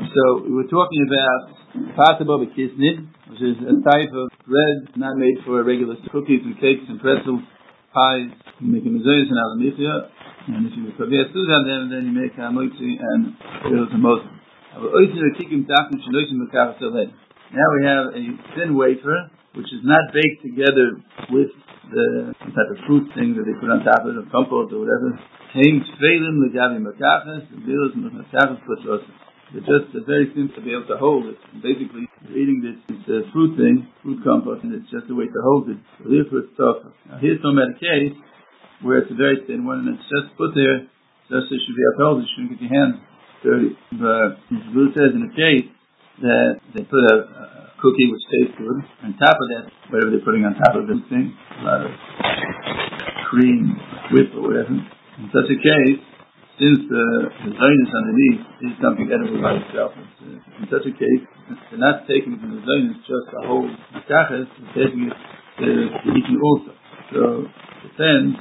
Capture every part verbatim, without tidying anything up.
So we were talking about pata bava kisnid, which is a type of bread not made for regular cookies and cakes and pretzels, pies. You make a mezuzah and alamichia, and if you make kaveh sudan, then then you make a moitzi and oil to moses. Now we have a thin wafer, which is not baked together with the type of fruit thing that they put on top of it, or compote or whatever. Hangs feilim legavi makachas, the bills and makachas put rosas. It's just a very simple to be able to hold it. And basically, you're eating this, this uh, fruit thing, fruit compost, and it's just a way to hold it. So therefore it's tough. Now here's some a case where it's a very thin one, and it's just put there, just so it should be upheld, you shouldn't get your hands dirty. But the Bill says in a case that they put a, a cookie which tastes good, on top of that, whatever they're putting on top of this thing, a lot of cream, whip or whatever. In such a case, since the, the zoynus underneath is something edible by itself, it's, uh, in such a case, they're not taking from the zoynus just a whole makachas, they're taking it to, to eating also. So it depends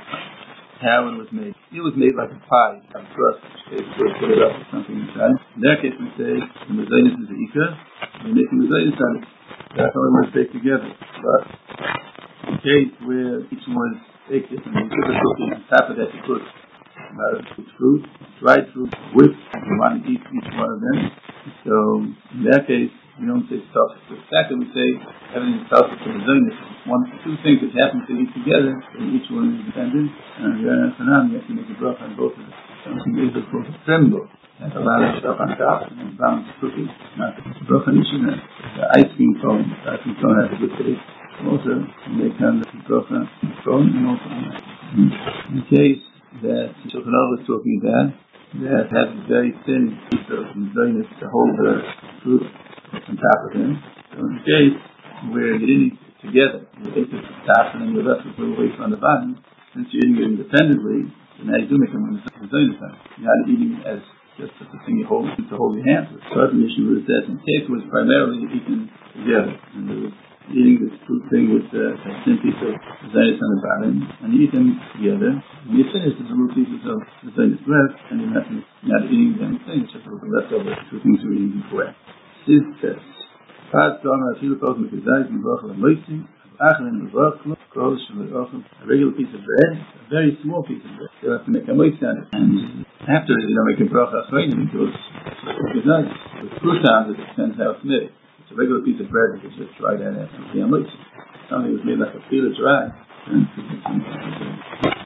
how it was made. It was made like a pie, a crust, which they put it up with something inside. In that case, we say the zoynus is the ikar, we're making the zoynus on it. That's how it was baked together. But in the case where each one is baked differently, you put the cookie on top of that, you put a lot of fruit, dried fruit, whipped, you want to eat each one of them. So in that case, we don't say stuff. The fact that we say everything is stuff for the zoynus, one, two things that happen to eat together, and each one is independent, and you have to make a bracha on both of them. Something is called a tremble. Has a lot of stuff on top, and then balanced cookies. Not the bracha nishina. The ice cream cone, the ice cream cone has a good taste. Also, they can the bracha cone, and also on that. In the case that Shulchan Aruch was talking about, that has a very thin piece of zoynus to hold the fruit on top of them. So in the case where you didn't eat it together, you ate it at the top and then you left with a little wafer on the bottom, since you're eating it independently, so now you do make a zoynus on it. You're not eating it as just the thing you hold to hold your hands with. So the mission was that in the case was primarily eaten together. And there was eating this fruit thing with uh, a thin piece of zoynus on the bottom, and you eat them together. When you finish, there's a little pieces of the zoynus left, and you're not, you're not eating them thing, it's just a little leftover two things you were eating before. Sid says, Paz Dharma Afilu Kos Mekizayis Mevachel Amoisim, Achlin Mevachel, Kos Mevachel, a regular piece of bread, a very small piece of bread. You have to make a moisim on it. And after it, you don't make a bracha achreinim because it's nice. With croutons, it depends how it's made. It's a regular piece of bread, you can just try that after the moisim. Something was made like a fila dry, and